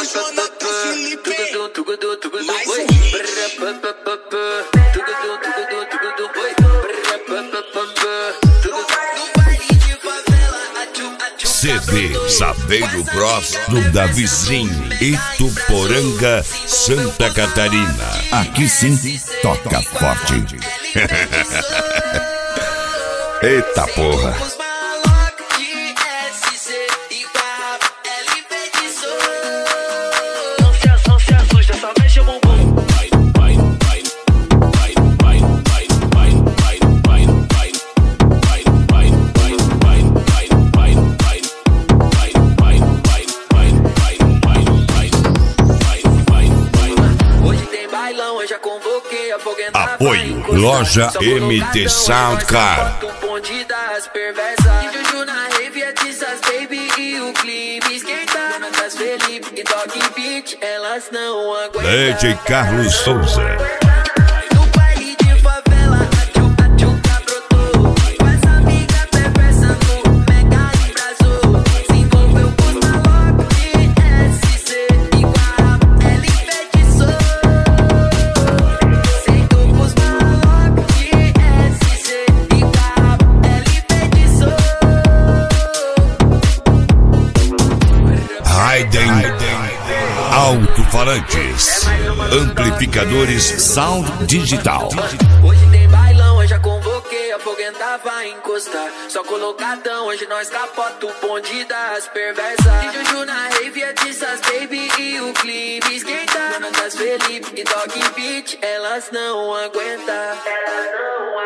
Jonathan Felipe. CD Saveiro Bros do Davizinho, Ituporanga, Santa Catarina. Aqui sim, toca forte. Eita porra. Não se assusta, só mexe o bumbum. Apoio Loja MT Sound Car. DJ Carlos Souza. Alto-falantes, amplificadores, sound digital. Hoje tem bailão, eu já convoquei, a foguenta vai encostar. Só colocadão, hoje nós capota o bonde das perversas. E Juju na rave, é dessas baby e o clima esquenta. Donatas Felipe e Dog Beat, elas não aguentam.